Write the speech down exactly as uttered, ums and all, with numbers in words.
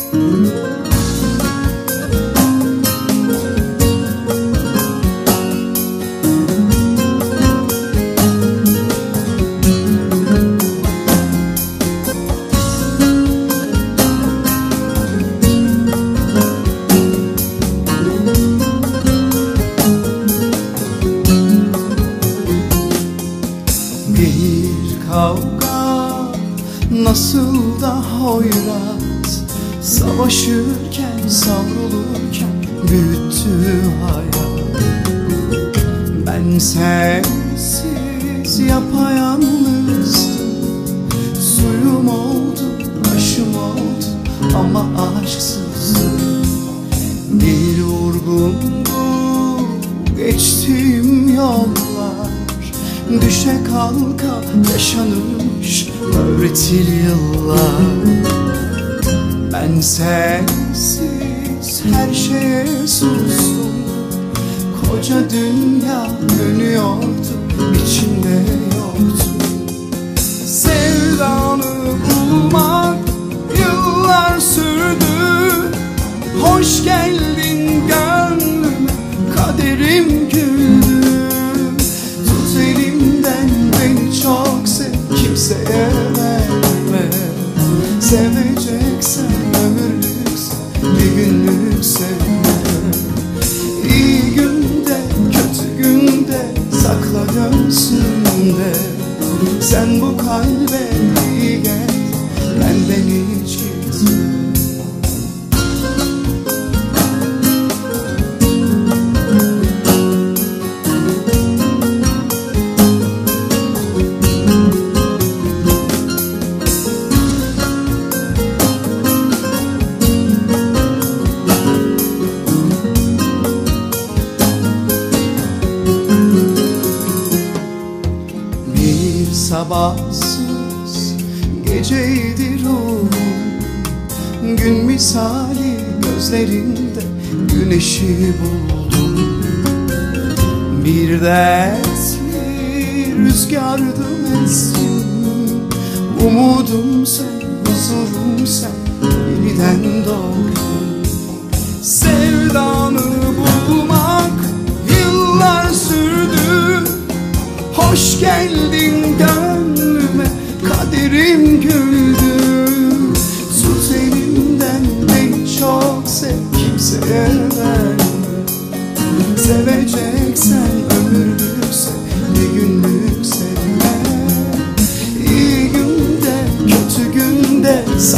Bir kavga nasıl da hoyraz, savaşırken savrulurken büyüttü hayat. Ben sensiz yapayalnızdım, suyum oldu, aşım oldu ama aşksızdım. Bir vurgundu geçtiğim yollar, düşe kalka yaşanırmış öğretil yıllar. Ben sensiz her şeye sustum, koca dünya dönüyordu, içinde yoktum. Sevdanı bulmak yıllar sürdü, hoş geldin gönlüme, kaderim güldü. Tut elimden beni çok sev, kimseye verme. Seveceksen ömürlükse, bir günlük sevme. İyi günde, kötü günde sakla göğsünde. Sen bu kalbe iyi gel, benden hiç gitme. Sabahsız geceydi ruhum, gün misali gözlerinde güneşi buldum. Bir dertli rüzgardım estim, umudum sen, huzurum sen, yeniden doğdum. Sevdanı bulmak yıllar sürdü, hoş geldin gönlüme, kaderim güldü. Tut elimden beni çok sev, kimseye verme. Seveceksen ömürlükse, bir günlük sevme. İyi günde, kötü günde